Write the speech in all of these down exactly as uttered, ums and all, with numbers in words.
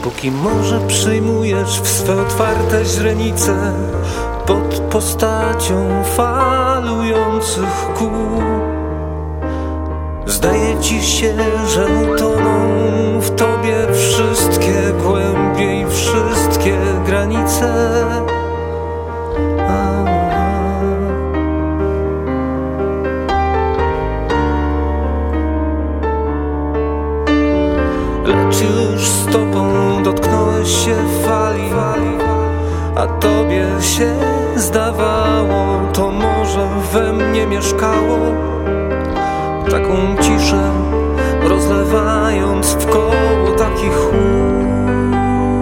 Póki może przyjmujesz w swe otwarte źrenice pod postacią falujących kół. Zdaje ci się, że utoną w tobie wszystkie głębie i wszystkie granice. Lecz już stopą dotknąłeś się fali, a tobie się zdawało, to może we mnie mieszkało. Taką ciszę rozlewając w koło taki chłód.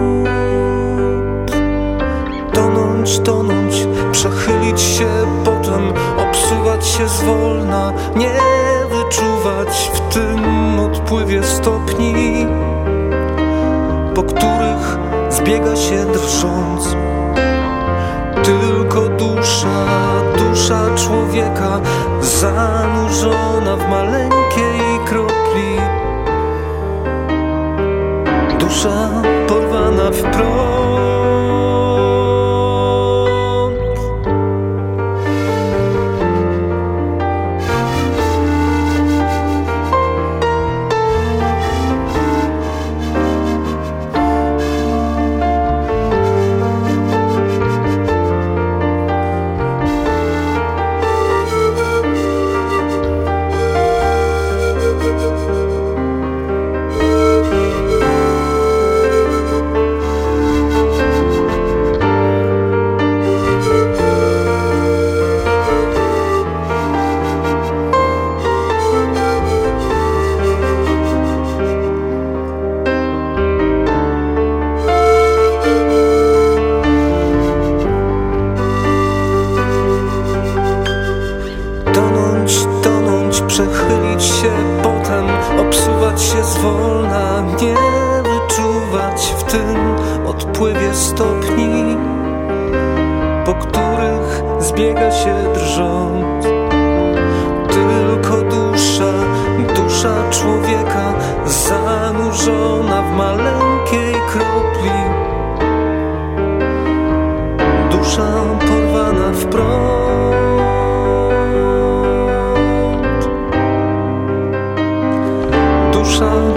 Tonąć, tonąć, przechylić się, potem obsuwać się zwolna, nie wyczuwać w tym odpływie stopni, po których zbiega się drżąc tylko dusza, dusza człowieka zanurzona w maleńkiej kropli. Dusza porwana w prąd. Przechylić się, potem obsuwać się zwolna, nie wyczuwać w tym odpływie stopni, po których zbiega się drżąc tylko dusza, dusza człowieka zanurzona w maleńkiej kropli. Dusza porwana w prąd. Dusza